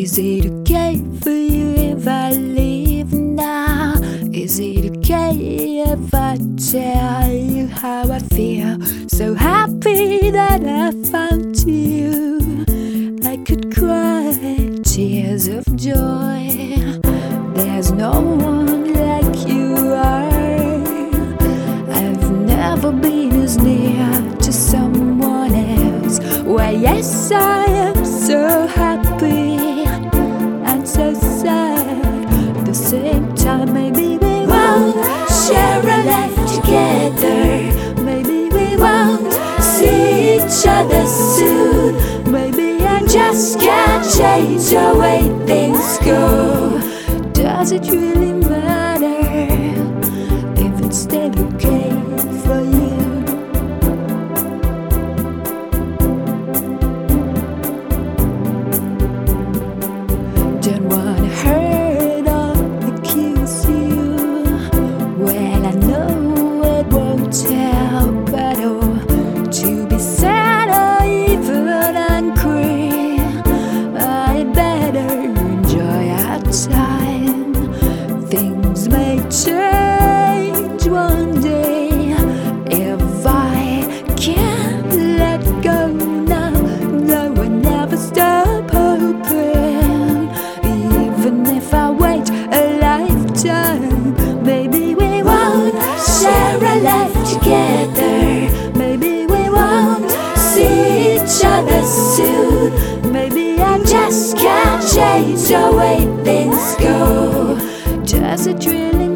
Is it okay for you if I leave now? Is it okay if I tell you how I feel? So happy that I found you. I could cry tears of joy. There's no one like you are. I've never been as near to someone else. Why, yes, I am so happy and so sad at the same time. Maybe we won't share a life together. Maybe we won't see each other soon. Maybe I just can't change the way things go. Does it really matter if it's still okay for you? Don't wanna hurt or accuse you. Well, I know it won't help at all to be sad or even angry. I'd better enjoy our time. Things may change one day if I can't let go now. No, I never stop hoping. Even if I wait a lifetime, maybe we won't share a life together. Maybe we won't see each other soon. Maybe I just can't change the way things go. Does it really